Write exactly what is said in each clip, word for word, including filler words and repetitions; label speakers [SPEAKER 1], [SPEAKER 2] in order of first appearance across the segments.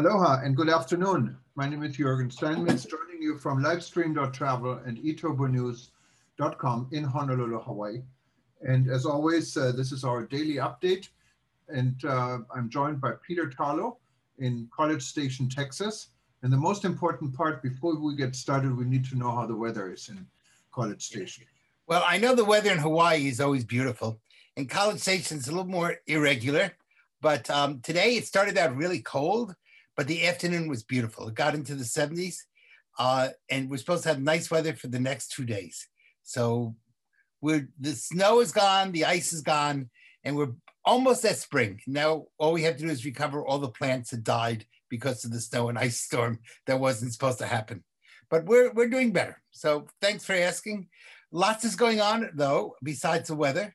[SPEAKER 1] Aloha and good afternoon. My name is Jürgen Steinmetz, joining you from livestream dot travel and e turbo news dot com in Honolulu, Hawaii. And as always, uh, this is our daily update. And uh, I'm joined by Peter Tarlow in College Station, Texas. And the most important part, before we get started, we need to know how the weather is in College Station.
[SPEAKER 2] Well, I know the weather in Hawaii is always beautiful. In College Station, it's a little more irregular. But um, today it started out really cold, but the afternoon was beautiful. It got into the seventies, uh, and we're supposed to have nice weather for the next two days. So we're, the snow is gone, the ice is gone, and we're almost at spring. Now, all we have to do is recover all the plants that died because of the snow and ice storm that wasn't supposed to happen. But we're, we're doing better. So thanks for asking. Lots is going on, though, besides the weather.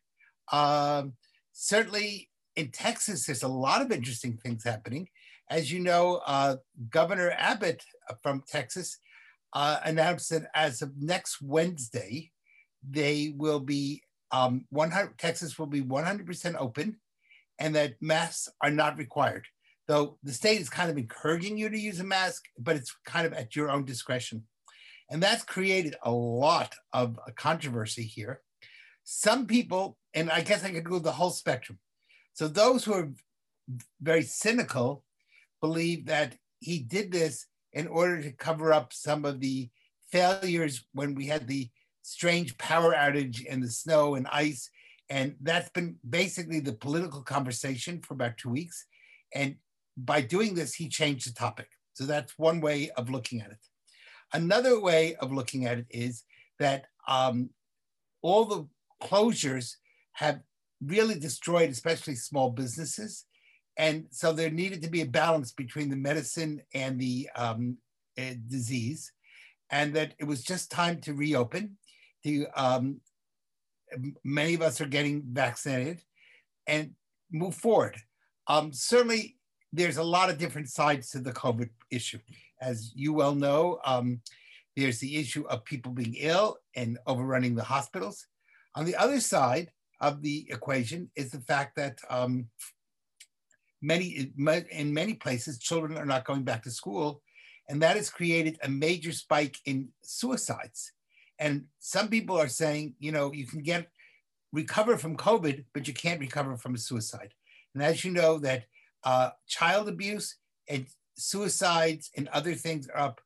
[SPEAKER 2] Um, certainly in Texas, there's a lot of interesting things happening. As you know, uh, Governor Abbott from Texas uh, announced that as of next Wednesday, they will be, um, one hundred, Texas will be one hundred percent open, and that masks are not required. Though the state is kind of encouraging you to use a mask, but it's kind of at your own discretion. And that's created a lot of controversy here. Some people, and I guess I could go the whole spectrum. So those who are very cynical believe that he did this in order to cover up some of the failures when we had the strange power outage and the snow and ice. And that's been basically the political conversation for about two weeks. And by doing this, he changed the topic. So that's one way of looking at it. Another way of looking at it is that um, all the closures have really destroyed, especially small businesses. And so there needed to be a balance between the medicine and the um, uh, disease, and that it was just time to reopen. To, um, many of us are getting vaccinated and move forward. Um, certainly, there's a lot of different sides to the COVID issue. As you well know, um, there's the issue of people being ill and overrunning the hospitals. On the other side of the equation is the fact that um, Many, in many places, children are not going back to school, and that has created a major spike in suicides. And some people are saying, you know, you can get recover from COVID, but you can't recover from a suicide. And as you know, that uh, child abuse and suicides and other things are up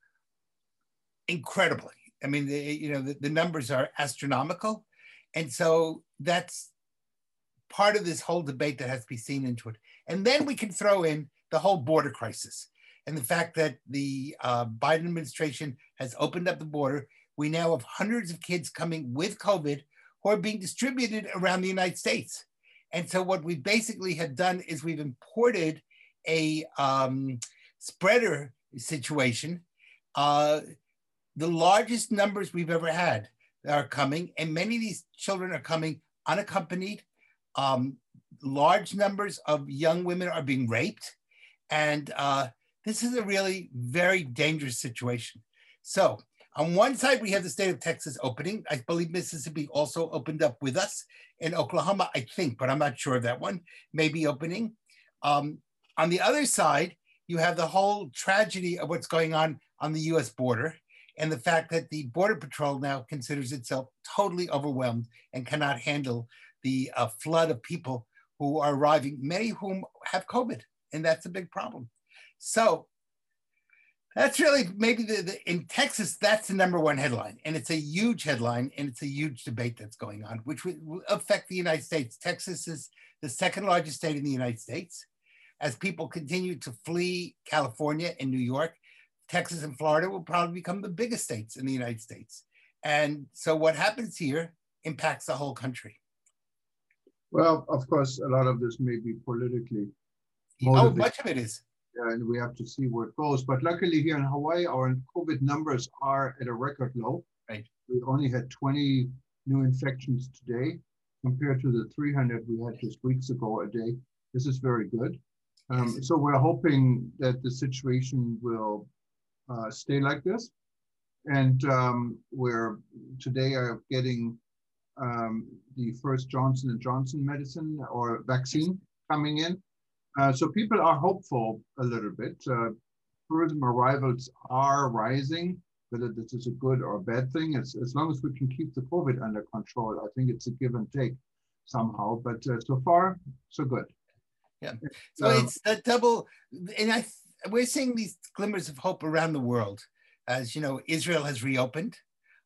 [SPEAKER 2] incredibly. I mean, the, you know, the, the numbers are astronomical, and so that's part of this whole debate that has to be seen into it. And then we can throw in the whole border crisis and the fact that the uh, Biden administration has opened up the border. We now have hundreds of kids coming with COVID who are being distributed around the United States. And so what we basically have done is we've imported a um, spreader situation. Uh, the largest numbers we've ever had are coming, and many of these children are coming unaccompanied. Um, large numbers of young women are being raped. And uh, this is a really very dangerous situation. So on one side, we have the state of Texas opening. I believe Mississippi also opened up with us. In Oklahoma, I think, but I'm not sure of that one, may be opening. Um, on the other side, you have the whole tragedy of what's going on on the U S border and the fact that the Border Patrol now considers itself totally overwhelmed and cannot handle the uh, flood of people who are arriving, many of whom have COVID, and that's a big problem. So that's really maybe the, the, in Texas, that's the number one headline, and it's a huge headline, and it's a huge debate that's going on, which will affect the United States. Texas is the second largest state in the United States. As people continue to flee California and New York, Texas and Florida will probably become the biggest states in the United States. And so what happens here impacts the whole country.
[SPEAKER 1] Well, of course, a lot of this may be politically
[SPEAKER 2] motivated. Oh, much of it is.
[SPEAKER 1] Yeah, and we have to see where it goes. But luckily here in Hawaii, our COVID numbers are at a record low.
[SPEAKER 2] Right.
[SPEAKER 1] We only had twenty new infections today compared to the three hundred we had just weeks ago a day. This is very good. Um, yes. So we're hoping that the situation will uh, stay like this. And um, we're today are getting um, the first Johnson and Johnson medicine or vaccine coming in. Uh, so people are hopeful a little bit. Uh, tourism arrivals are rising. Whether this is a good or a bad thing, it's, as long as we can keep the COVID under control, I think it's a give and take somehow. But uh, so far, so good.
[SPEAKER 2] Yeah. So
[SPEAKER 1] um,
[SPEAKER 2] it's a double, and I we're seeing these glimmers of hope around the world. As you know, Israel has reopened.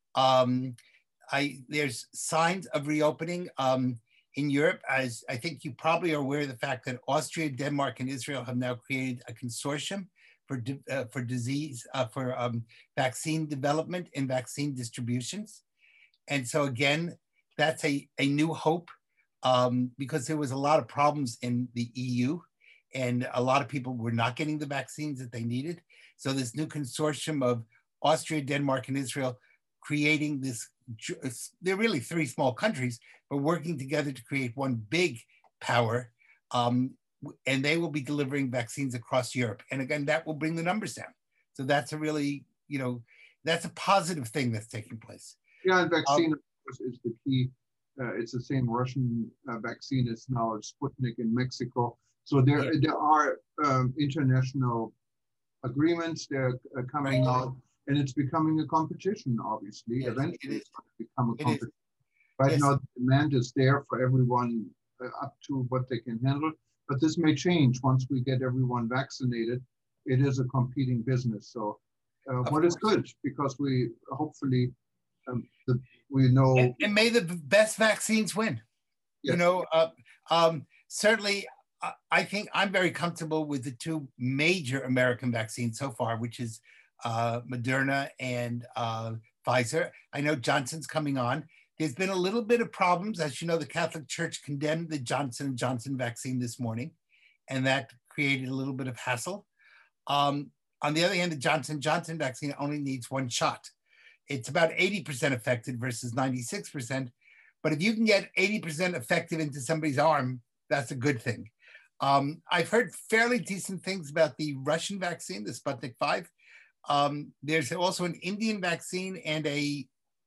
[SPEAKER 2] Um, I there's signs of reopening um, in Europe. As I think you probably are aware of the fact that Austria, Denmark, and Israel have now created a consortium for uh, for disease uh, for um, vaccine development and vaccine distributions. And so again, that's a, a new hope um, because there was a lot of problems in the E U and a lot of people were not getting the vaccines that they needed. So this new consortium of Austria, Denmark, and Israel creating this, they're really three small countries, but working together to create one big power. Um, and they will be delivering vaccines across Europe. And again, that will bring the numbers down. So that's a really, you know, that's a positive thing that's taking place.
[SPEAKER 1] Yeah, and vaccine,
[SPEAKER 2] um,
[SPEAKER 1] of course, is the key. Uh, it's the same Russian uh, vaccine as now Sputnik in Mexico. So there, yeah. there are um, international agreements. They're uh, coming right. out, and it's becoming a competition. Obviously, yes, eventually, it it's going to become a it competition. Is. Right yes. now, the demand is there for everyone uh, up to what they can handle. But this may change once we get everyone vaccinated. It is a competing business. So, uh, what course. is good because we hopefully um, the, we know.
[SPEAKER 2] And, and may the best vaccines win. Yes. You know, uh, um, certainly, uh, I think I'm very comfortable with the two major American vaccines so far, which is uh, Moderna and uh, Pfizer. I know Johnson's coming on. There's been a little bit of problems. As you know, the Catholic Church condemned the Johnson and Johnson vaccine this morning, and that created a little bit of hassle. Um, on the other hand, the Johnson and Johnson vaccine only needs one shot. It's about eighty percent effective versus ninety-six percent. But if you can get eighty percent effective into somebody's arm, that's a good thing. Um, I've heard fairly decent things about the Russian vaccine, the Sputnik five. Um, there's also an Indian vaccine and a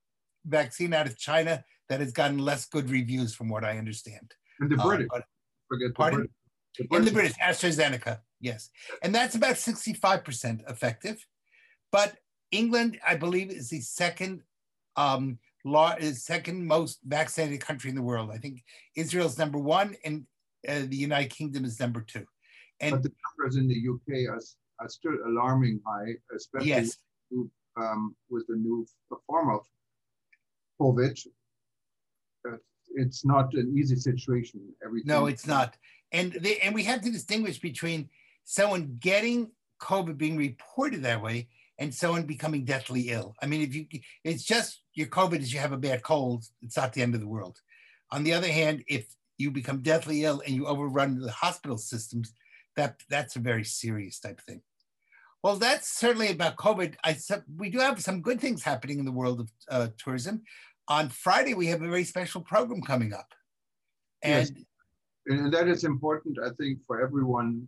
[SPEAKER 2] vaccine out of China that has gotten less good reviews from what I understand.
[SPEAKER 1] And the British.
[SPEAKER 2] Uh,
[SPEAKER 1] Forget
[SPEAKER 2] pardon?
[SPEAKER 1] The British. The
[SPEAKER 2] and the British, AstraZeneca, yes. And that's about sixty-five percent effective. But England, I believe, is the second um, law, is second most vaccinated country in the world. I think Israel's number one and uh, the United Kingdom is number two. And
[SPEAKER 1] but the numbers in the U K are, are still alarming high, especially
[SPEAKER 2] yes.
[SPEAKER 1] with, um, with the new form of COVID. Uh, it's not an easy situation. Everything.
[SPEAKER 2] No, it's not. And they, and we have to distinguish between someone getting COVID being reported that way and someone becoming deathly ill. I mean, if you, it's just your COVID is you have a bad cold, it's not the end of the world. On the other hand, if you become deathly ill and you overrun the hospital systems, that that's a very serious type of thing. Well, that's certainly about COVID. I, we do have some good things happening in the world of uh, tourism. On Friday, we have a very special program coming up. And,
[SPEAKER 1] yes. and that is important, I think, for everyone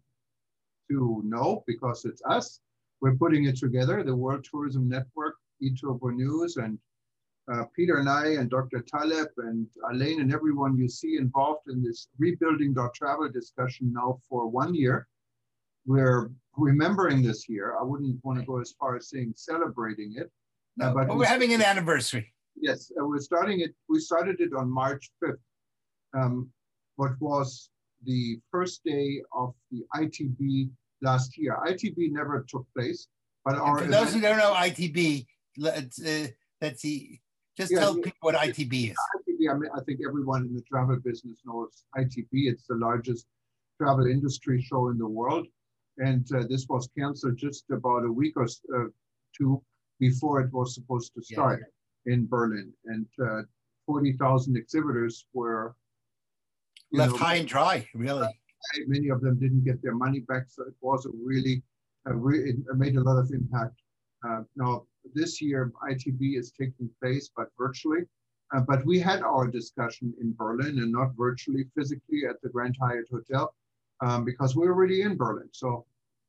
[SPEAKER 1] to know because it's us. We're putting it together, the World Tourism Network, eTurbo News, and uh, Peter and I and Doctor Taleb and Elaine and everyone you see involved in this rebuilding.travel discussion now for one year. We're remembering this year. I wouldn't want to go as far as saying celebrating it.
[SPEAKER 2] No, uh, but we're having an anniversary.
[SPEAKER 1] Yes, uh, we're starting it. We started it on March fifth, um, what was the first day of the I T B last year. I T B never took place, but our
[SPEAKER 2] and for those who don't know I T B, let's uh, let's see. Just yeah, tell people what I T B is.
[SPEAKER 1] I T B, I mean, I think everyone in the travel business knows I T B. It's the largest travel industry show in the world. And uh, this was canceled just about a week or uh, two before it was supposed to start yeah. in Berlin. And uh, forty thousand exhibitors were
[SPEAKER 2] left know, high and dry, really.
[SPEAKER 1] Many of them didn't get their money back. So it was a really, a re it made a lot of impact. Uh, now, this year, I T B is taking place, but virtually. Uh, but we had our discussion in Berlin and not virtually, physically at the Grand Hyatt Hotel. Um, because we were already in Berlin. So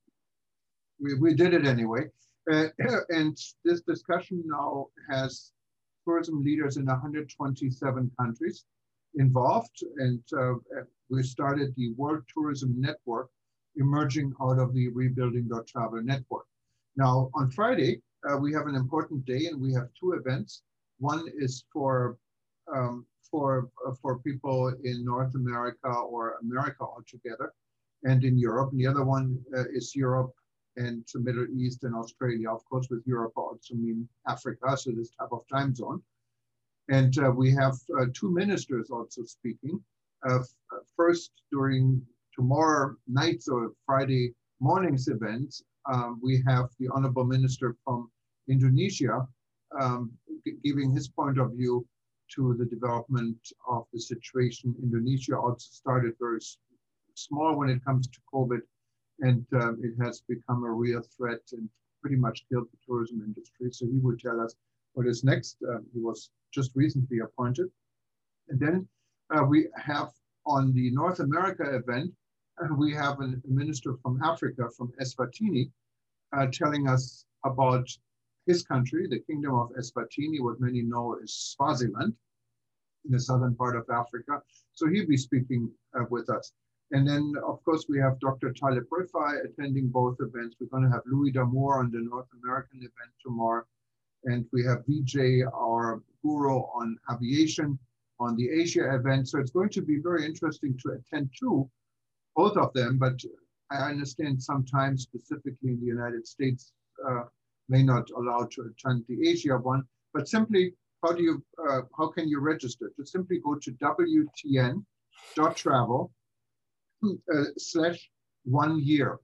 [SPEAKER 1] we, we did it anyway. Uh, and this discussion now has tourism leaders in one hundred twenty-seven countries involved. And uh, we started the World Tourism Network emerging out of the rebuilding dot travel network. Now, on Friday, uh, we have an important day, and we have two events. One is for um, for uh, for people in North America or America altogether, and in Europe. And the other one uh, is Europe and the Middle East and Australia. Of course, with Europe I also mean Africa, so this type of time zone. And uh, we have uh, two ministers also speaking. Uh, first, during tomorrow night's or Friday morning's events, um, we have the Honorable Minister from Indonesia um, giving his point of view to the development of the situation. Indonesia also started very small when it comes to COVID, and um, it has become a real threat and pretty much killed the tourism industry. So he will tell us what is next. Uh, he was just recently appointed. And then uh, we have on the North America event, uh, we have a minister from Africa, from Eswatini, uh, telling us about his country, the Kingdom of Eswatini, what many know is Swaziland, in the southern part of Africa. So he'll be speaking uh, with us. And then, of course, we have Doctor Talib Rifai attending both events. We're going to have Louis D'Amour on the North American event tomorrow. And we have Vijay, our guru on aviation, on the Asia event. So it's going to be very interesting to attend to both of them. But I understand sometimes, specifically in the United States, uh, may not allow to attend the Asia one. But simply, how do you, uh, how can you register? Just simply go to W T N dot travel uh, slash one year.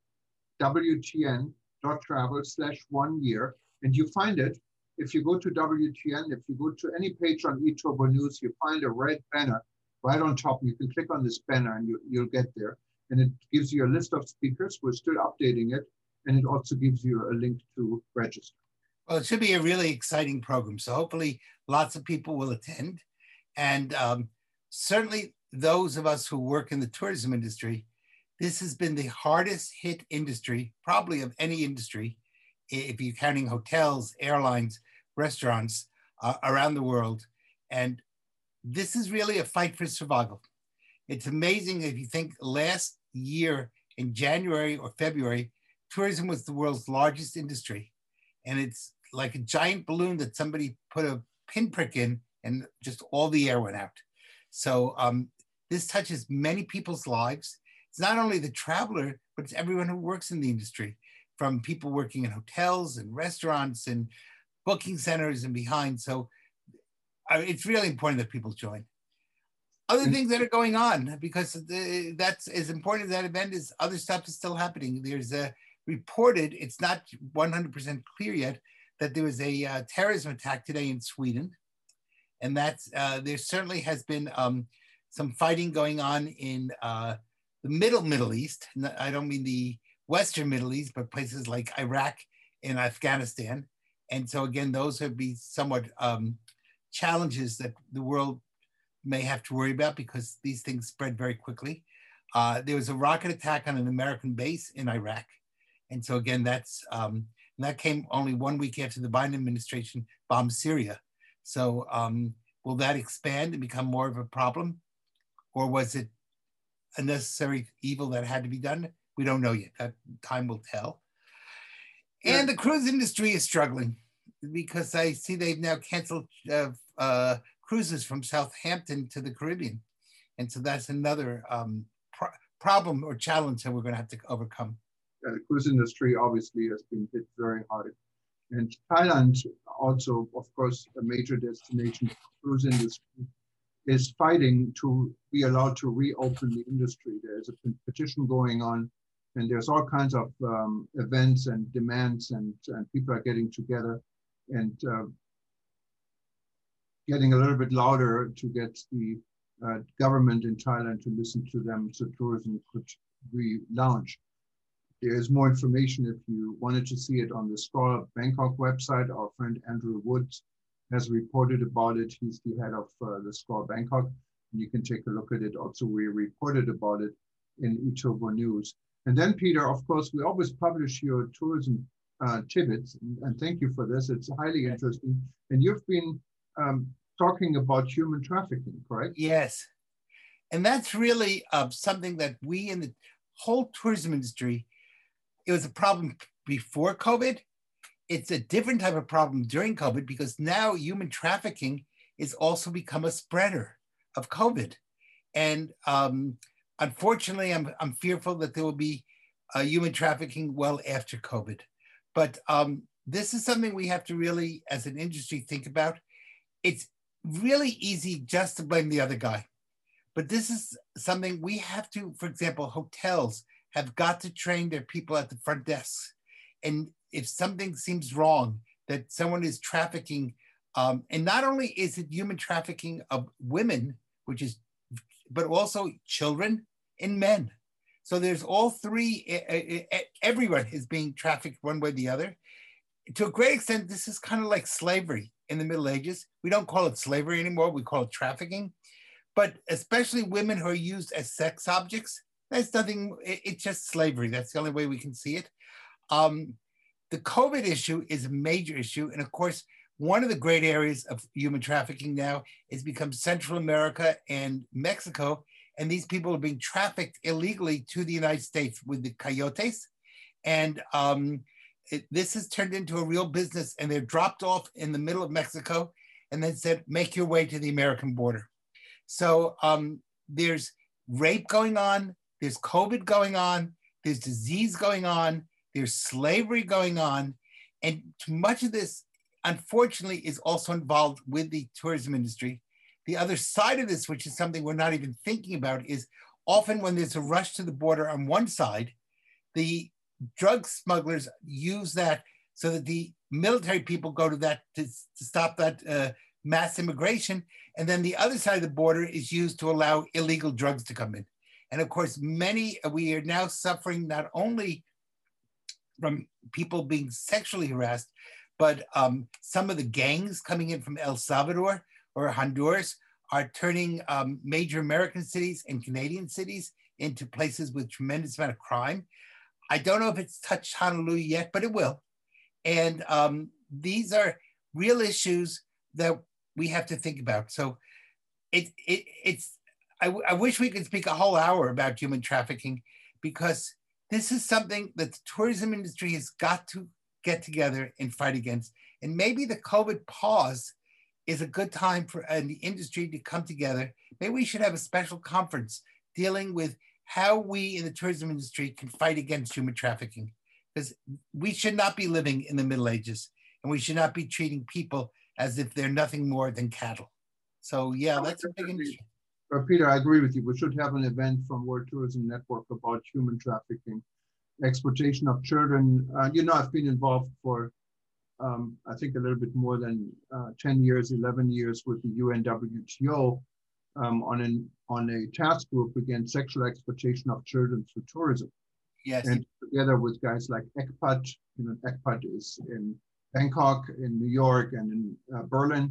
[SPEAKER 1] W T N dot travel slash one year. And you find it, if you go to W T N, if you go to any page on eTurbo News, you find a red banner right on top. You can click on this banner and you, you'll get there. And it gives you a list of speakers. We're still updating it. And it also gives you a link to register.
[SPEAKER 2] Well, it should be a really exciting program. So hopefully lots of people will attend. And um, certainly those of us who work in the tourism industry, this has been the hardest hit industry, probably of any industry, if you're counting hotels, airlines, restaurants uh, around the world. And this is really a fight for survival. It's amazing if you think last year in January or February, tourism was the world's largest industry. And it's like a giant balloon that somebody put a pinprick in and just all the air went out. So um, this touches many people's lives. It's not only the traveler, but it's everyone who works in the industry, from people working in hotels and restaurants and booking centers and behind. So uh, it's really important that people join. Other things that are going on, because the, that's as important as that event is, other stuff is still happening. There's a reported, it's not one hundred percent clear yet, that there was a uh, terrorism attack today in Sweden. And that's, uh, there certainly has been um, some fighting going on in uh, the middle Middle East. I don't mean the Western Middle East, but places like Iraq and Afghanistan. And so again, those would be somewhat um, challenges that the world may have to worry about because these things spread very quickly. Uh, there was a rocket attack on an American base in Iraq. And so again, that's, um, and that came only one week after the Biden administration bombed Syria. So um, will that expand and become more of a problem? Or was it a necessary evil that had to be done? We don't know yet. That time will tell. Yeah. And the cruise industry is struggling because I see they've now canceled uh, uh, cruises from Southampton to the Caribbean. And so that's another um, pro problem or challenge that we're going to have to overcome.
[SPEAKER 1] Yeah, the cruise industry obviously has been hit very hard. And Thailand, also, of course, a major destination for cruise industry, is fighting to be allowed to reopen the industry. There's a petition going on, and there's all kinds of um, events and demands, and, and people are getting together and uh, getting a little bit louder to get the uh, government in Thailand to listen to them so tourism could relaunch. There is more information if you wanted to see it on the SCORE Bangkok website. Our friend Andrew Woods has reported about it. He's the head of uh, the SCORE Bangkok. And you can take a look at it. Also, we reported about it in eTurbo News. And then, Peter, of course, we always publish your tourism uh, tidbits. And, and thank you for this. It's highly interesting. And you've been um, talking about human trafficking, correct?
[SPEAKER 2] Yes. And that's really uh, something that we in the whole tourism industry, it was a problem before COVID. It's a different type of problem during COVID because now human trafficking is also become a spreader of COVID. And um, unfortunately, I'm, I'm fearful that there will be uh, human trafficking well after COVID. But um, this is something we have to really, as an industry, think about. It's really easy just to blame the other guy. But this is something we have to, for example, hotels have got to train their people at the front desks. And if something seems wrong, that someone is trafficking, um, and not only is it human trafficking of women, which is, but also children and men. So there's all three, everyone is being trafficked one way or the other. To a great extent, this is kind of like slavery in the Middle Ages. We don't call it slavery anymore, we call it trafficking. But especially women who are used as sex objects, that's nothing, it's just slavery. That's the only way we can see it. Um, the COVID issue is a major issue. And of course, one of the great areas of human trafficking now is become Central America and Mexico. And these people are being trafficked illegally to the United States with the coyotes. And um, it, this has turned into a real business, and they're dropped off in the middle of Mexico and then said, make your way to the American border. So um, there's rape going on, there's COVID going on, there's disease going on, there's slavery going on. And much of this, unfortunately, is also involved with the tourism industry. The other side of this, which is something we're not even thinking about, is often when there's a rush to the border on one side, the drug smugglers use that so that the military people go to that to, to stop that uh, mass immigration. And then the other side of the border is used to allow illegal drugs to come in. And of course, many, we are now suffering not only from people being sexually harassed, but um, some of the gangs coming in from El Salvador or Honduras are turning um, major American cities and Canadian cities into places with tremendous amount of crime. I don't know if it's touched Honolulu yet, but it will. And um, these are real issues that we have to think about. So it, it, it's, I, I wish we could speak a whole hour about human trafficking, because this is something that the tourism industry has got to get together and fight against. And maybe the COVID pause is a good time for uh, the industry to come together. Maybe we should have a special conference dealing with how we in the tourism industry can fight against human trafficking, because we should not be living in the Middle Ages, and we should not be treating people as if they're nothing more than cattle. So yeah, that's a big industry.
[SPEAKER 1] Uh, Peter, I agree with you. We should have an event from World Tourism Network about human trafficking, exploitation of children. Uh, you know, I've been involved for, um, I think, a little bit more than uh, ten years, eleven years with the U N W T O um, on, an, on a task group against sexual exploitation of children through tourism.
[SPEAKER 2] Yes.
[SPEAKER 1] And together with guys like ECPAT, you know, ECPAT is in Bangkok, in New York, and in uh, Berlin.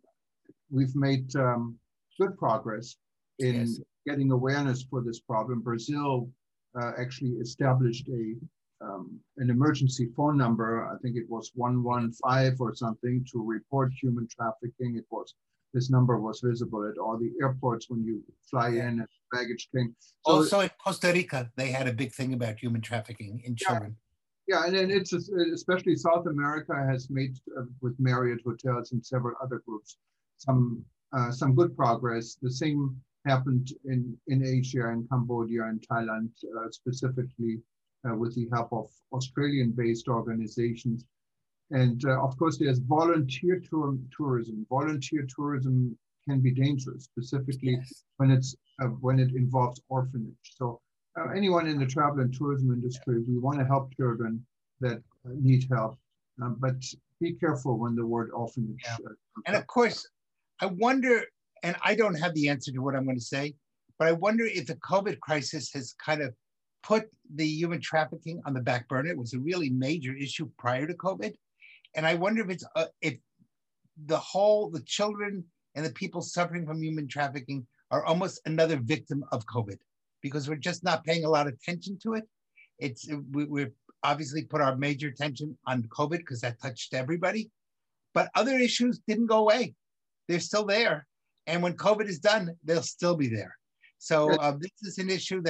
[SPEAKER 1] We've made um, good progress in yes. getting awareness for this problem. Brazil uh, actually established a um, an emergency phone number. I think it was one one five or something to report human trafficking. It was, this number was visible at all the airports when you fly yeah. in and baggage claim. So,
[SPEAKER 2] also in Costa Rica, they had a big thing about human trafficking in children.
[SPEAKER 1] Yeah, yeah, and then it's especially South America has made uh, with Marriott hotels and several other groups some uh, some good progress. The same happened in, in Asia, in Cambodia and Thailand, uh, specifically uh, with the help of Australian-based organizations. And uh, of course, there's volunteer tour tourism. Volunteer tourism can be dangerous, specifically yes. when it's uh, when it involves orphanage. So uh, anyone in the travel and tourism industry, we want to help children that uh, need help, uh, but be careful when the word orphanage.
[SPEAKER 2] Yeah.
[SPEAKER 1] Uh,
[SPEAKER 2] and of course, I wonder, and I don't have the answer to what I'm going to say, but I wonder if the COVID crisis has kind of put the human trafficking on the back burner. It was a really major issue prior to COVID. And I wonder if it's, uh, if the whole, the children and the people suffering from human trafficking are almost another victim of COVID, because we're just not paying a lot of attention to it. It's, we, we're obviously put our major attention on COVID because that touched everybody, but other issues didn't go away. They're still there. And when COVID is done, they'll still be there. So uh, this is an issue that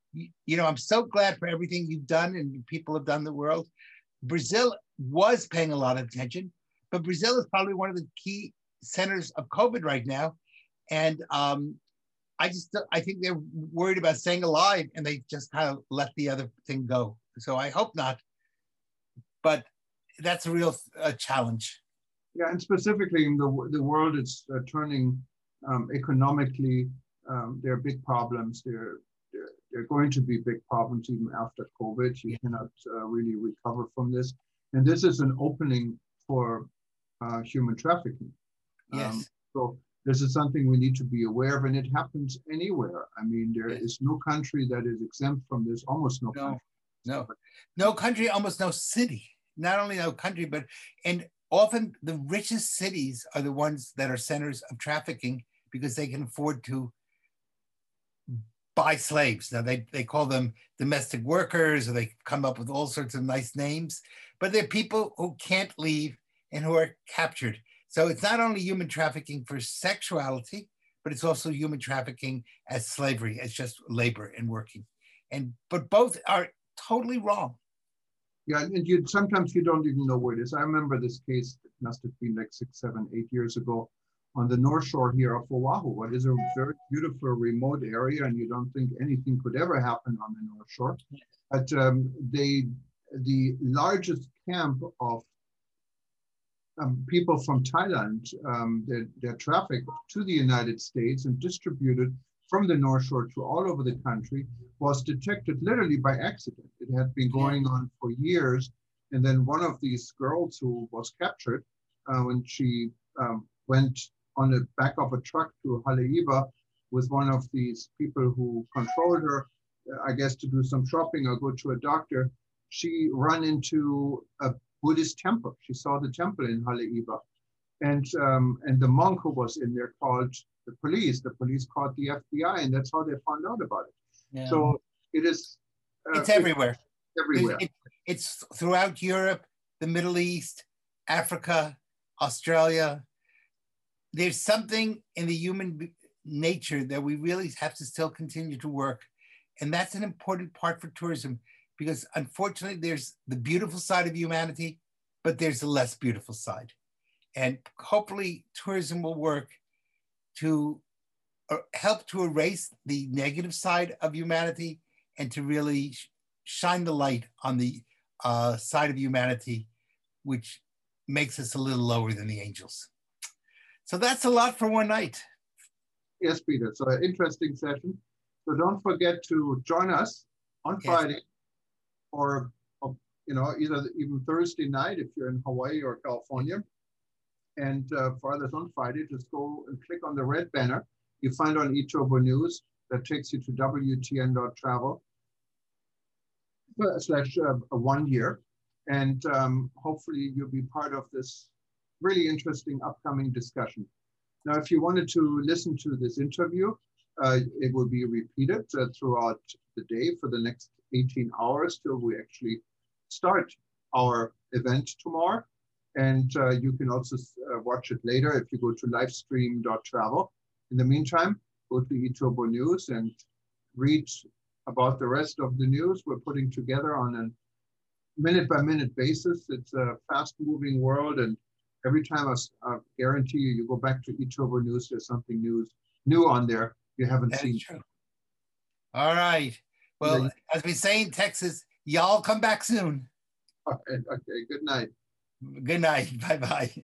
[SPEAKER 2] you, you know, I'm so glad for everything you've done and people have done in the world. Brazil was paying a lot of attention, but Brazil is probably one of the key centers of COVID right now. And um, I just, I think they're worried about staying alive and they just kind of let the other thing go. So I hope not, but that's a real uh, challenge.
[SPEAKER 1] Yeah, and specifically in the, the world is uh, turning um, economically. Um, there are big problems. There, there, there are going to be big problems even after COVID. You yeah. cannot uh, really recover from this. And this is an opening for uh, human trafficking.
[SPEAKER 2] Yes.
[SPEAKER 1] Um, so this is something we need to be aware of, and it happens anywhere. I mean, there yes. is no country that is exempt from this, almost no,
[SPEAKER 2] no
[SPEAKER 1] country.
[SPEAKER 2] No, no country, almost no city. Not only no country, but, and often the richest cities are the ones that are centers of trafficking because they can afford to buy slaves. Now they, they call them domestic workers, or they come up with all sorts of nice names, but they're people who can't leave and who are captured. So it's not only human trafficking for sexuality, but it's also human trafficking as slavery, as just labor and working. And, but both are totally wrong.
[SPEAKER 1] Yeah, and you sometimes you don't even know where it is. I remember this case, it must have been like six, seven, eight years ago on the North Shore here of Oahu. What is a very beautiful remote area, and you don't think anything could ever happen on the North Shore. But um, they, the largest camp of um, people from Thailand, um, they're, they're trafficked to the United States and distributed from the North Shore to all over the country, was detected literally by accident. It had been going on for years. And then one of these girls who was captured, uh, when she um, went on the back of a truck to Haleiwa with one of these people who controlled her, uh, I guess to do some shopping or go to a doctor, she ran into a Buddhist temple. She saw the temple in Haleiwa. And, um, and the monk who was in there called the police. The police called the F B I, and that's how they found out about it. Yeah. So it is.
[SPEAKER 2] Uh, it's everywhere.
[SPEAKER 1] It's everywhere.
[SPEAKER 2] It, it's throughout Europe, the Middle East, Africa, Australia. There's something in the human nature that we really have to still continue to work. And that's an important part for tourism, because unfortunately there's the beautiful side of humanity, but there's the less beautiful side. And hopefully tourism will work to uh, help to erase the negative side of humanity and to really sh shine the light on the uh, side of humanity, which makes us a little lower than the angels. So that's a lot for one night.
[SPEAKER 1] Yes, Peter, so an interesting session. So don't forget to join us on Friday, yes. or, or, you know, either even Thursday night if you're in Hawaii or California. And uh, for others on Friday, just go and click on the red banner you find on eTobo News that takes you to W T N dot travel slash uh, one year. And um, hopefully you'll be part of this really interesting upcoming discussion. Now, if you wanted to listen to this interview, uh, it will be repeated uh, throughout the day for the next eighteen hours till we actually start our event tomorrow. And uh, you can also uh, watch it later if you go to livestream dot travel. In the meantime, go to eTobo News and read about the rest of the news we're putting together on a minute by minute basis. It's a fast moving world, and every time I, I guarantee you, you go back to eTobo News, there's something news, new on there you haven't
[SPEAKER 2] That's
[SPEAKER 1] seen.
[SPEAKER 2] True. All right. Well, yeah. As we say in Texas, y'all come back soon.
[SPEAKER 1] Okay, okay, good night.
[SPEAKER 2] Good night. Bye-bye.